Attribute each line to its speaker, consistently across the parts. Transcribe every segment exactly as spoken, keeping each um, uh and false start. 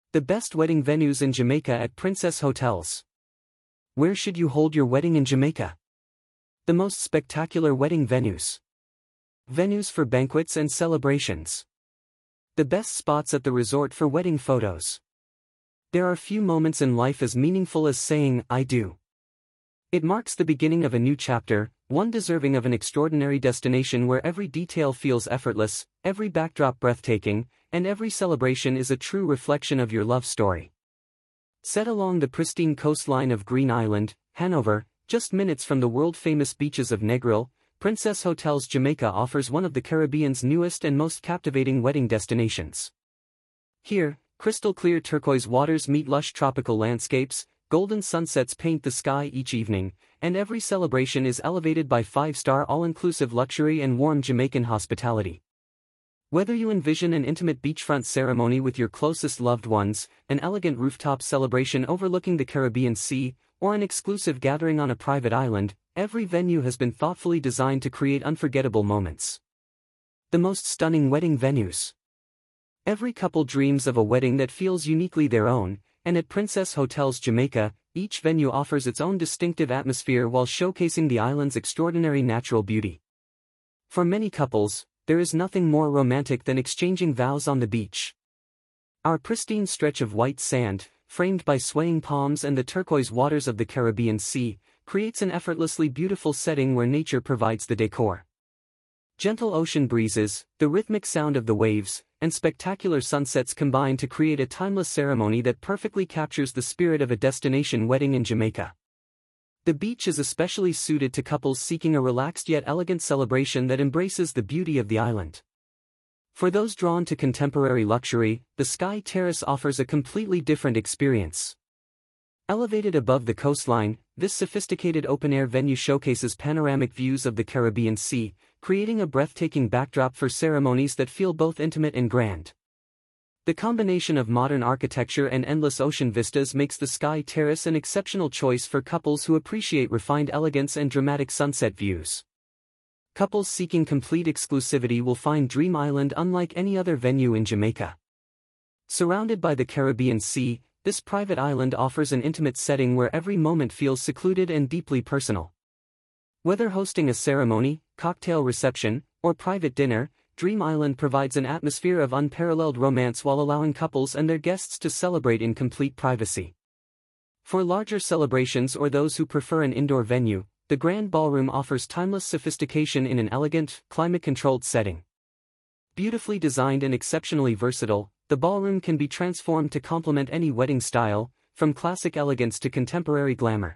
Speaker 1: The best wedding venues in Jamaica at Princess Hotels. Where should you hold your wedding in Jamaica? The most spectacular wedding venues. Venues for banquets and celebrations. The best spots at the resort for wedding photos. There are few moments in life as meaningful as saying, "I do." It marks the beginning of a new chapter, one deserving of an extraordinary destination where every detail feels effortless, every backdrop breathtaking, and every celebration is a true reflection of your love story. Set along the pristine coastline of Green Island, Hanover, just minutes from the world-famous beaches of Negril, Princess Hotels Jamaica offers one of the Caribbean's newest and most captivating wedding destinations. Here, crystal-clear turquoise waters meet lush tropical landscapes, golden sunsets paint the sky each evening, and every celebration is elevated by five-star all-inclusive luxury and warm Jamaican hospitality. Whether you envision an intimate beachfront ceremony with your closest loved ones, an elegant rooftop celebration overlooking the Caribbean Sea, or an exclusive gathering on a private island, every venue has been thoughtfully designed to create unforgettable moments. The most stunning wedding venues. Every couple dreams of a wedding that feels uniquely their own, and at Princess Hotels Jamaica, each venue offers its own distinctive atmosphere while showcasing the island's extraordinary natural beauty. For many couples, there is nothing more romantic than exchanging vows on the beach. Our pristine stretch of white sand, framed by swaying palms and the turquoise waters of the Caribbean Sea, creates an effortlessly beautiful setting where nature provides the decor. Gentle ocean breezes, the rhythmic sound of the waves, and spectacular sunsets combine to create a timeless ceremony that perfectly captures the spirit of a destination wedding in Jamaica. The beach is especially suited to couples seeking a relaxed yet elegant celebration that embraces the beauty of the island. For those drawn to contemporary luxury, the Sky Terrace offers a completely different experience. Elevated above the coastline, this sophisticated open-air venue showcases panoramic views of the Caribbean Sea, creating a breathtaking backdrop for ceremonies that feel both intimate and grand. The combination of modern architecture and endless ocean vistas makes the Sky Terrace an exceptional choice for couples who appreciate refined elegance and dramatic sunset views. Couples seeking complete exclusivity will find Dream Island unlike any other venue in Jamaica. Surrounded by the Caribbean Sea, this private island offers an intimate setting where every moment feels secluded and deeply personal. Whether hosting a ceremony, cocktail reception, or private dinner, Dream Island provides an atmosphere of unparalleled romance while allowing couples and their guests to celebrate in complete privacy. For larger celebrations or those who prefer an indoor venue, the Grand Ballroom offers timeless sophistication in an elegant, climate-controlled setting. Beautifully designed and exceptionally versatile, the ballroom can be transformed to complement any wedding style, from classic elegance to contemporary glamour.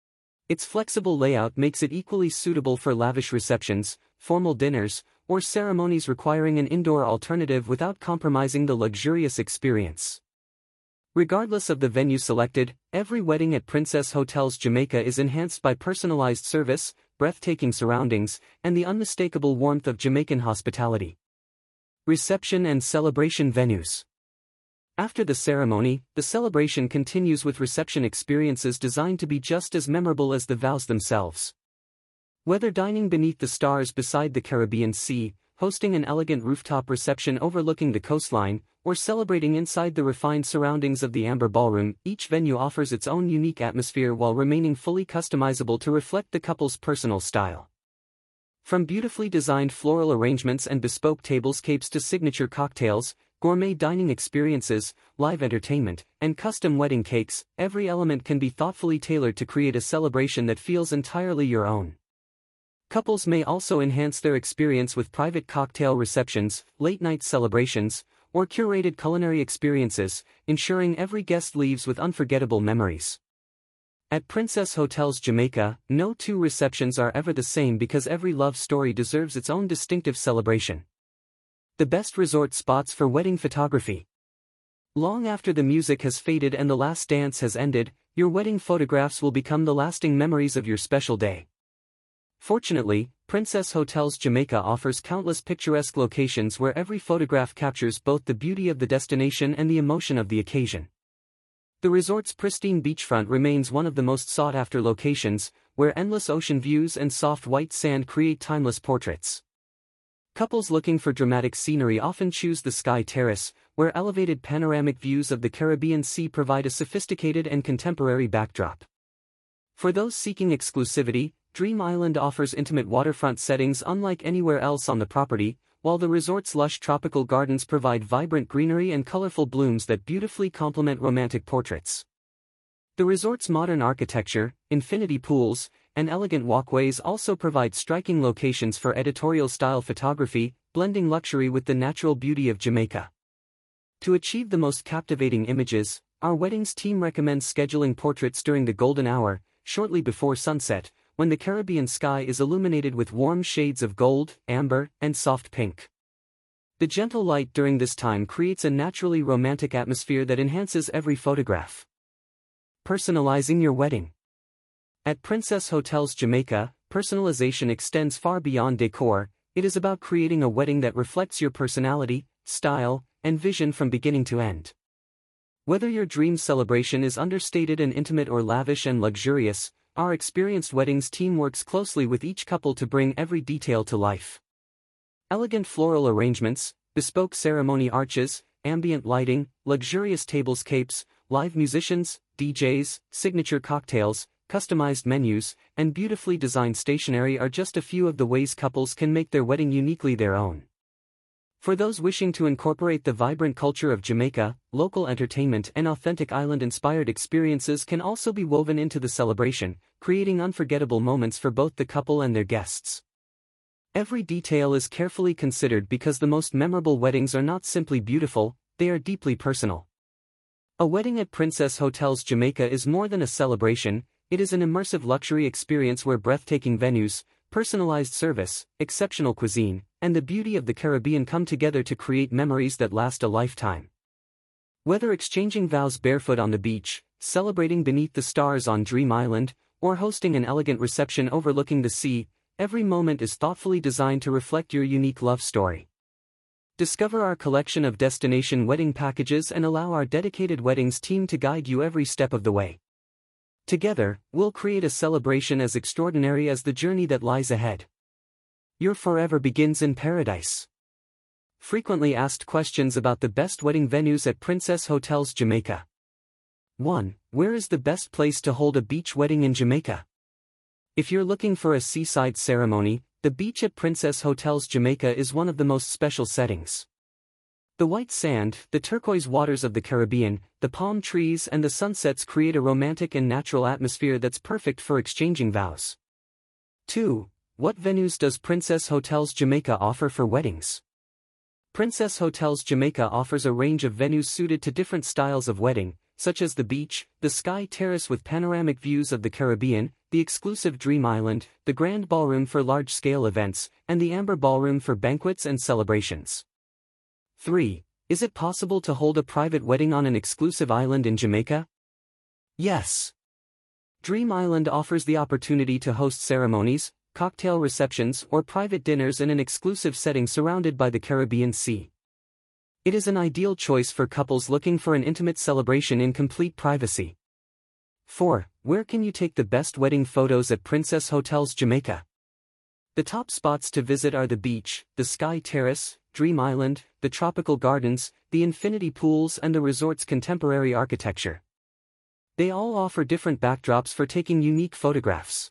Speaker 1: Its flexible layout makes it equally suitable for lavish receptions, formal dinners, or ceremonies requiring an indoor alternative without compromising the luxurious experience. Regardless of the venue selected, every wedding at Princess Hotels Jamaica is enhanced by personalized service, breathtaking surroundings, and the unmistakable warmth of Jamaican hospitality. Reception and celebration venues. After the ceremony, the celebration continues with reception experiences designed to be just as memorable as the vows themselves. Whether dining beneath the stars beside the Caribbean Sea, hosting an elegant rooftop reception overlooking the coastline, or celebrating inside the refined surroundings of the Amber Ballroom, each venue offers its own unique atmosphere while remaining fully customizable to reflect the couple's personal style. From beautifully designed floral arrangements and bespoke tablescapes to signature cocktails, gourmet dining experiences, live entertainment, and custom wedding cakes, every element can be thoughtfully tailored to create a celebration that feels entirely your own. Couples may also enhance their experience with private cocktail receptions, late-night celebrations, or curated culinary experiences, ensuring every guest leaves with unforgettable memories. At Princess Hotels Jamaica, no two receptions are ever the same because every love story deserves its own distinctive celebration. The best resort spots for wedding photography. Long after the music has faded and the last dance has ended, your wedding photographs will become the lasting memories of your special day. Fortunately, Princess Hotels Jamaica offers countless picturesque locations where every photograph captures both the beauty of the destination and the emotion of the occasion. The resort's pristine beachfront remains one of the most sought-after locations, where endless ocean views and soft white sand create timeless portraits. Couples looking for dramatic scenery often choose the Sky Terrace, where elevated panoramic views of the Caribbean Sea provide a sophisticated and contemporary backdrop. For those seeking exclusivity, Dream Island offers intimate waterfront settings unlike anywhere else on the property, while the resort's lush tropical gardens provide vibrant greenery and colorful blooms that beautifully complement romantic portraits. The resort's modern architecture, infinity pools, and elegant walkways also provide striking locations for editorial-style photography, blending luxury with the natural beauty of Jamaica. To achieve the most captivating images, our weddings team recommends scheduling portraits during the golden hour, shortly before sunset, when the Caribbean sky is illuminated with warm shades of gold, amber, and soft pink. The gentle light during this time creates a naturally romantic atmosphere that enhances every photograph. Personalizing your wedding. At Princess Hotels Jamaica, personalization extends far beyond decor. It is about creating a wedding that reflects your personality, style, and vision from beginning to end. Whether your dream celebration is understated and intimate or lavish and luxurious, our experienced weddings team works closely with each couple to bring every detail to life. Elegant floral arrangements, bespoke ceremony arches, ambient lighting, luxurious tablescapes, live musicians, D Js, signature cocktails, customized menus, and beautifully designed stationery are just a few of the ways couples can make their wedding uniquely their own. For those wishing to incorporate the vibrant culture of Jamaica, local entertainment and authentic island-inspired experiences can also be woven into the celebration, creating unforgettable moments for both the couple and their guests. Every detail is carefully considered because the most memorable weddings are not simply beautiful, they are deeply personal. A wedding at Princess Hotels Jamaica is more than a celebration, it is an immersive luxury experience where breathtaking venues, personalized service, exceptional cuisine, and the beauty of the Caribbean come together to create memories that last a lifetime. Whether exchanging vows barefoot on the beach, celebrating beneath the stars on Dream Island, or hosting an elegant reception overlooking the sea, every moment is thoughtfully designed to reflect your unique love story. Discover our collection of destination wedding packages and allow our dedicated weddings team to guide you every step of the way. Together, we'll create a celebration as extraordinary as the journey that lies ahead. Your forever begins in paradise. Frequently asked questions about the best wedding venues at Princess Hotels Jamaica. one. Where is the best place to hold a beach wedding in Jamaica? If you're looking for a seaside ceremony, the beach at Princess Hotels Jamaica is one of the most special settings. The white sand, the turquoise waters of the Caribbean, the palm trees and the sunsets create a romantic and natural atmosphere that's perfect for exchanging vows. two. What venues does Princess Hotels Jamaica offer for weddings? Princess Hotels Jamaica offers a range of venues suited to different styles of wedding, such as the beach, the Sky Terrace with panoramic views of the Caribbean, the exclusive Dream Island, the Grand Ballroom for large-scale events, and the Amber Ballroom for banquets and celebrations. three. Is it possible to hold a private wedding on an exclusive island in Jamaica? Yes. Dream Island offers the opportunity to host ceremonies, cocktail receptions, or private dinners in an exclusive setting surrounded by the Caribbean Sea. It is an ideal choice for couples looking for an intimate celebration in complete privacy. four. Where can you take the best wedding photos at Princess Hotels Jamaica? The top spots to visit are the beach, the Sky Terrace, Dream Island, the tropical gardens, the infinity pools and the resort's contemporary architecture. They all offer different backdrops for taking unique photographs.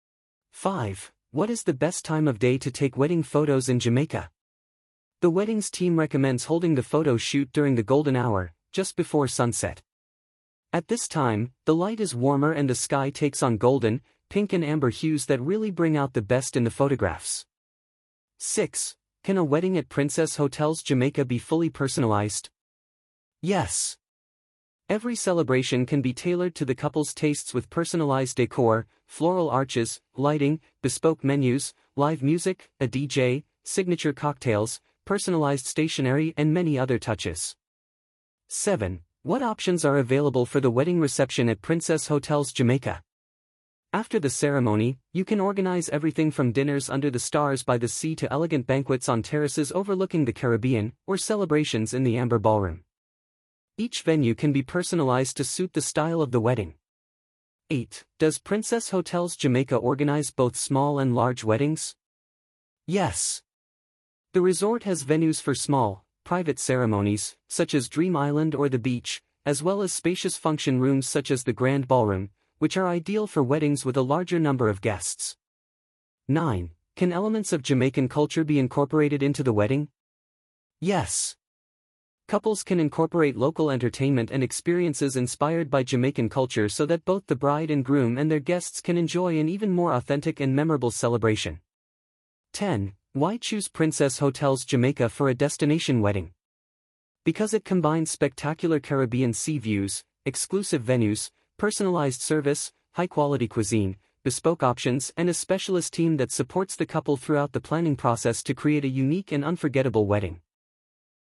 Speaker 1: five. What is the best time of day to take wedding photos in Jamaica? The weddings team recommends holding the photo shoot during the golden hour, just before sunset. At this time, the light is warmer and the sky takes on golden, pink and amber hues that really bring out the best in the photographs. six. Can a wedding at Princess Hotels Jamaica be fully personalized? Yes. Every celebration can be tailored to the couple's tastes with personalized decor, floral arches, lighting, bespoke menus, live music, a D J, signature cocktails, personalized stationery and many other touches. seven. What options are available for the wedding reception at Princess Hotels Jamaica? After the ceremony, you can organize everything from dinners under the stars by the sea to elegant banquets on terraces overlooking the Caribbean, or celebrations in the Amber Ballroom. Each venue can be personalized to suit the style of the wedding. eight. Does Princess Hotels Jamaica organize both small and large weddings? Yes. The resort has venues for small, private ceremonies, such as Dream Island or the beach, as well as spacious function rooms such as the Grand Ballroom, which are ideal for weddings with a larger number of guests. nine. Can elements of Jamaican culture be incorporated into the wedding? Yes. Couples can incorporate local entertainment and experiences inspired by Jamaican culture so that both the bride and groom and their guests can enjoy an even more authentic and memorable celebration. ten. Why choose Princess Hotels Jamaica for a destination wedding? Because it combines spectacular Caribbean sea views, exclusive venues, personalized service, high-quality cuisine, bespoke options, and a specialist team that supports the couple throughout the planning process to create a unique and unforgettable wedding.